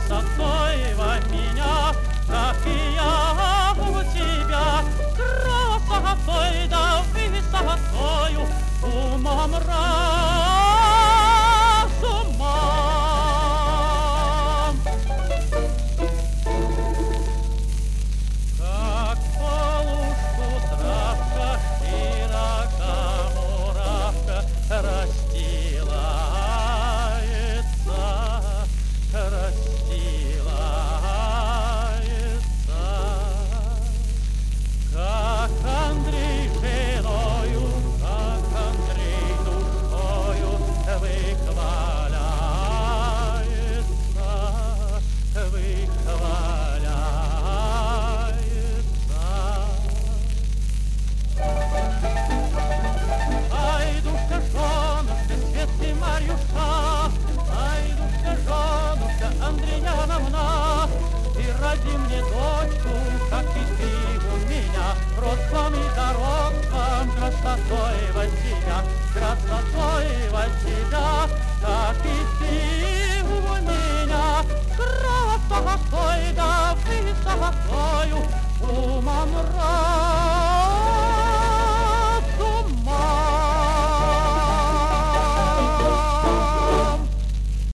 красотой во меня, как и я в тебя, красотой да высотою, умом разумом. Как полушку травка, широка муравка расстилается, расстилается. Как Андрей женою, как Андрей душою выхваляется, выхваляется. Ай, душка, женушка, Светки Марьюшка, ай, душка, женушка, Андреяновна, ты роди мне дочку, как и ты у меня, ростом и дорогом, красотой во тебя, красотой во тебя, как и ты.